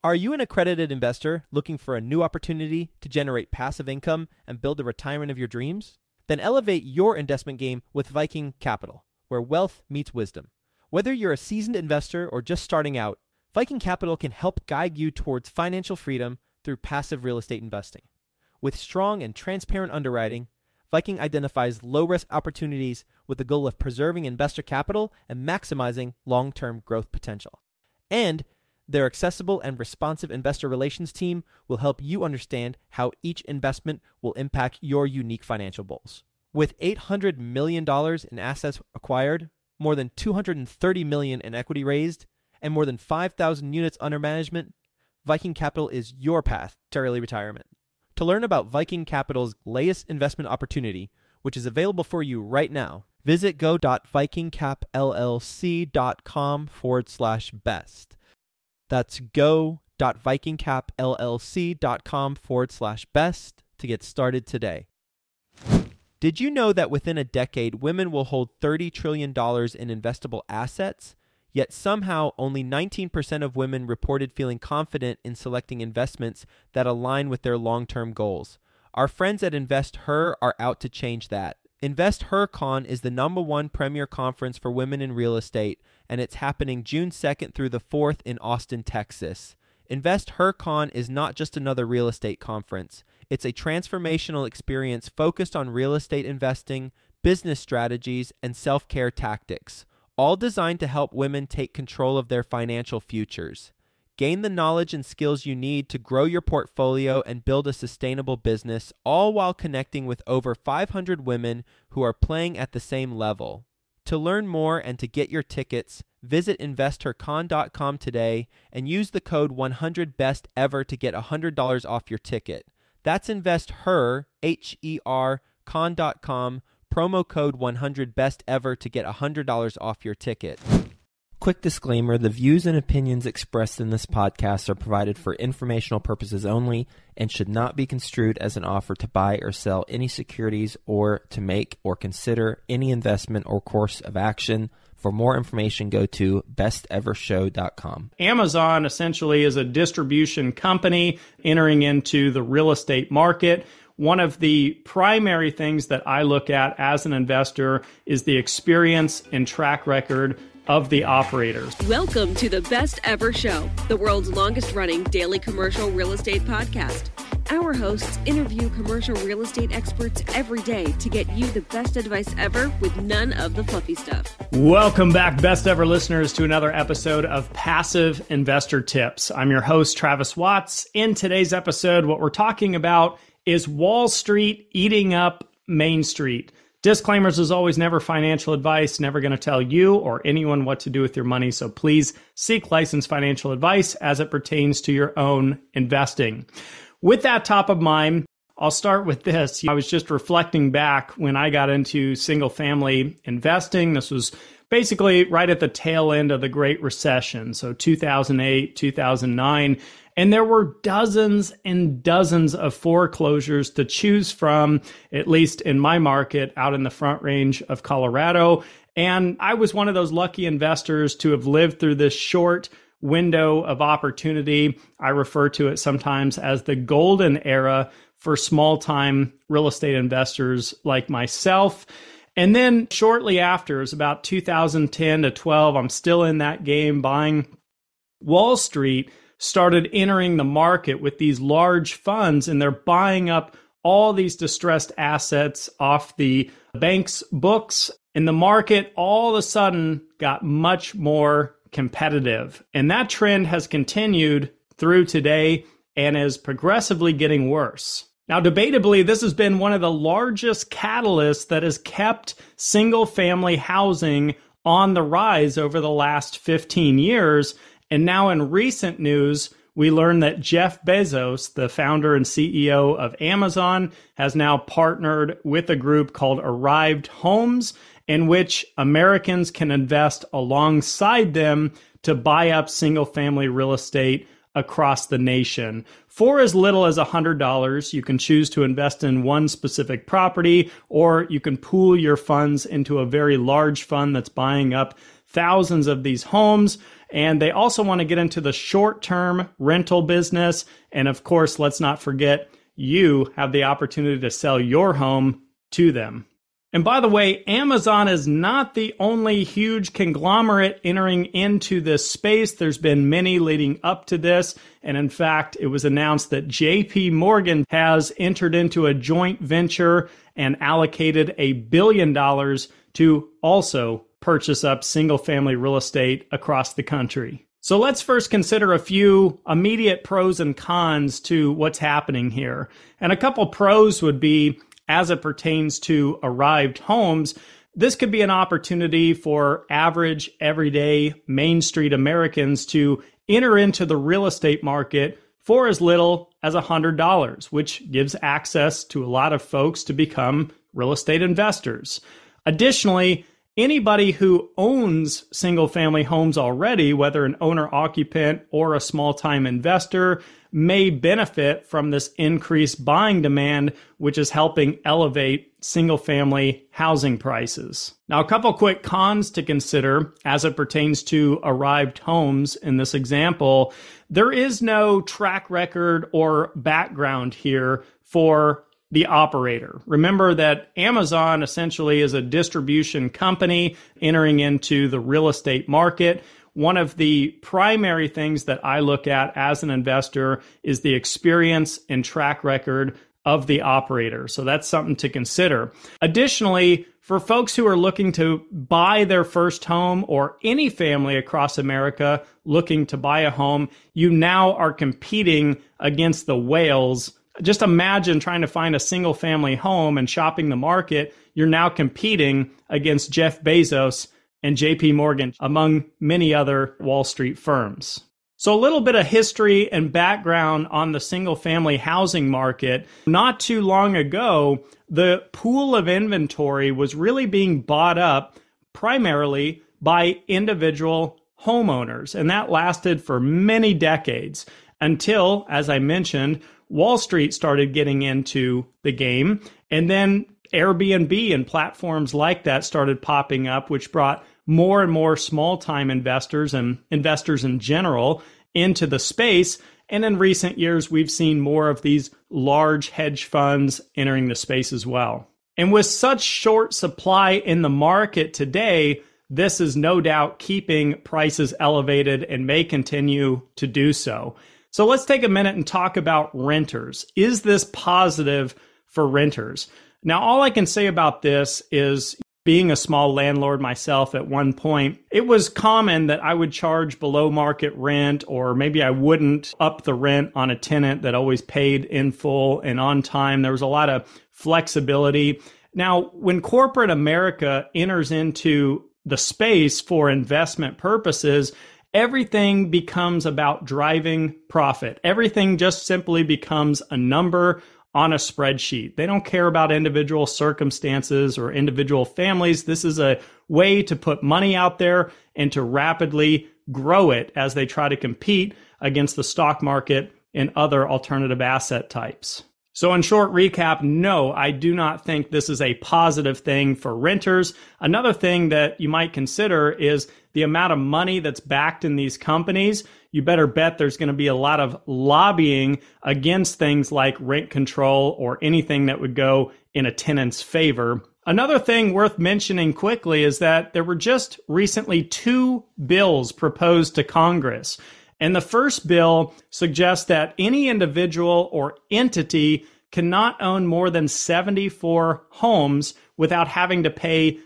Are you an accredited investor looking for a new opportunity to generate passive income and build the retirement of your dreams? Then elevate your investment game with Viking Capital, where wealth meets wisdom. Whether you're a seasoned investor or just starting out, Viking Capital can help guide you towards financial freedom through passive real estate investing. With strong and transparent underwriting, Viking identifies low-risk opportunities with the goal of preserving investor capital and maximizing long-term growth potential. And their accessible and responsive investor relations team will help you understand how each investment will impact your unique financial goals. With $800 million in assets acquired, more than $230 million in equity raised, and more than 5,000 units under management, Viking Capital is your path to early retirement. To learn about Viking Capital's latest investment opportunity, which is available for you right now, visit go.vikingcapllc.com/best. That's go.vikingcapllc.com/best to get started today. Did you know that within a decade, women will hold $30 trillion in investable assets? Yet somehow only 19% of women reported feeling confident in selecting investments that align with their long-term goals. Our friends at InvestHer are out to change that. InvestHerCon is the #1 premier conference for women in real estate, and it's happening June 2nd through the 4th in Austin, Texas. InvestHerCon is not just another real estate conference. It's a transformational experience focused on real estate investing, business strategies, and self-care tactics, all designed to help women take control of their financial futures. Gain the knowledge and skills you need to grow your portfolio and build a sustainable business, all while connecting with over 500 women who are playing at the same level. To learn more and to get your tickets, visit InvestHerCon.com today and use the code 100BESTEVER to get $100 off your ticket. That's InvestHer, H-E-R, con.com, promo code 100BESTEVER to get $100 off your ticket. Quick disclaimer, the views and opinions expressed in this podcast are provided for informational purposes only and should not be construed as an offer to buy or sell any securities or to make or consider any investment or course of action. For more information, go to bestevershow.com. Amazon essentially is a distribution company entering into the real estate market. One of the primary things that I look at as an investor is the experience and track record of the operators. Welcome to the Best Ever Show, the world's longest running daily commercial real estate podcast. Our hosts interview commercial real estate experts every day to get you the best advice ever with none of the fluffy stuff. Welcome back, Best Ever listeners, to another episode of Passive Investor Tips. I'm your host, Travis Watts. In today's episode, what we're talking about is Wall Street eating up Main Street. Disclaimers as always, never financial advice, never going to tell you or anyone what to do with your money. So please seek licensed financial advice as it pertains to your own investing. With that top of mind, I'll start with this. I was just reflecting back when I got into single family investing. This was basically right at the tail end of the Great Recession. So 2008, 2009. And there were dozens and dozens of foreclosures to choose from, at least in my market out in the Front Range of Colorado. And I was one of those lucky investors to have lived through this short window of opportunity. I refer to it sometimes as the golden era for small-time real estate investors like myself. And then shortly after, it was about 2010 to 12, I'm still in that game buying. Wall Street started entering the market with these large funds, and they're buying up all these distressed assets off the bank's books. And the market all of a sudden got much more competitive. And that trend has continued through today and is progressively getting worse. Now, debatably, this has been one of the largest catalysts that has kept single-family housing on the rise over the last 15 years. And now in recent news, we learned that Jeff Bezos, the founder and CEO of Amazon, has now partnered with a group called Arrived Homes, in which Americans can invest alongside them to buy up single-family real estate across the nation. For as little as $100, you can choose to invest in one specific property, or you can pool your funds into a very large fund that's buying up thousands of these homes. And they also want to get into the short-term rental business. And of course, let's not forget, you have the opportunity to sell your home to them. And by the way, Amazon is not the only huge conglomerate entering into this space. There's been many leading up to this. And in fact, it was announced that JP Morgan has entered into a joint venture and allocated $1 billion to also purchase up single-family real estate across the country. So let's first consider a few immediate pros and cons to what's happening here. And a couple pros would be, as it pertains to arrived homes, this could be an opportunity for average, everyday Main Street Americans to enter into the real estate market for as little as $100, which gives access to a lot of folks to become real estate investors. Additionally, anybody who owns single-family homes already, whether an owner-occupant or a small-time investor, may benefit from this increased buying demand, which is helping elevate single-family housing prices. Now, a couple quick cons to consider as it pertains to arrived homes in this example. There is no track record or background here for the operator. Remember that Amazon essentially is a distribution company entering into the real estate market. One of the primary things that I look at as an investor is the experience and track record of the operator. So that's something to consider. Additionally, for folks who are looking to buy their first home, or any family across America looking to buy a home, you now are competing against the whales. Just imagine trying to find a single family home and shopping the market. You're now competing against Jeff Bezos and JP Morgan, among many other Wall Street firms. So a little bit of history and background on the single family housing market. Not too long ago, the pool of inventory was really being bought up primarily by individual homeowners. And that lasted for many decades until, as I mentioned, Wall Street started getting into the game. And then Airbnb and platforms like that started popping up, which brought more and more small-time investors and investors in general into the space. And in recent years, we've seen more of these large hedge funds entering the space as well. And with such short supply in the market today, this is no doubt keeping prices elevated and may continue to do so. So let's take a minute and talk about renters. Is this positive for renters? Now, all I can say about this is, being a small landlord myself at one point, it was common that I would charge below market rent, or maybe I wouldn't up the rent on a tenant that always paid in full and on time. There was a lot of flexibility. Now, when corporate America enters into the space for investment purposes, everything becomes about driving profit. Everything just simply becomes a number on a spreadsheet. They don't care about individual circumstances or individual families. This is a way to put money out there and to rapidly grow it as they try to compete against the stock market and other alternative asset types. So in short recap, no, I do not think this is a positive thing for renters. Another thing that you might consider is the amount of money that's backed in these companies. You better bet there's going to be a lot of lobbying against things like rent control or anything that would go in a tenant's favor. Another thing worth mentioning quickly is that there were just recently 2 bills proposed to Congress. And the first bill suggests that any individual or entity cannot own more than 74 homes without having to pay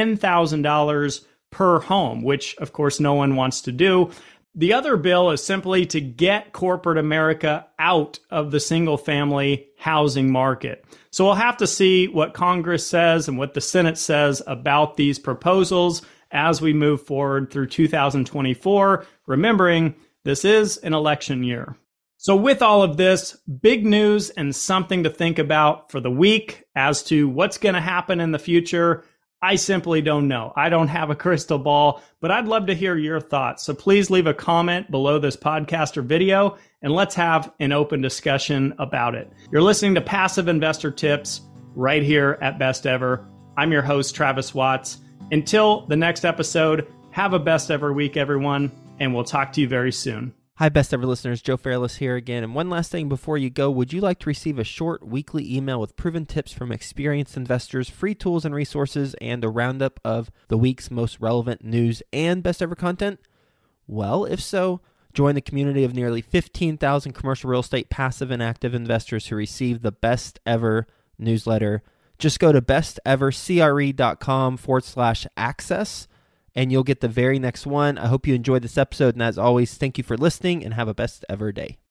$10,000 per home, which of course no one wants to do. The other bill is simply to get corporate America out of the single family housing market. So we'll have to see what Congress says and what the Senate says about these proposals as we move forward through 2024, remembering this is an election year. So with all of this, big news and something to think about for the week as to what's going to happen in the future. I simply don't know. I don't have a crystal ball, but I'd love to hear your thoughts. So please leave a comment below this podcast or video, and let's have an open discussion about it. You're listening to Passive Investor Tips right here at Best Ever. I'm your host, Travis Watts. Until the next episode, have a best ever week, everyone, and we'll talk to you very soon. Hi, Best Ever listeners. Joe Fairless here again. And one last thing before you go, would you like to receive a short weekly email with proven tips from experienced investors, free tools and resources, and a roundup of the week's most relevant news and Best Ever content? Well, if so, join the community of nearly 15,000 commercial real estate passive and active investors who receive the Best Ever newsletter. Just go to bestevercre.com/access. And you'll get the very next one. I hope you enjoyed this episode. And as always, thank you for listening and have a best ever day.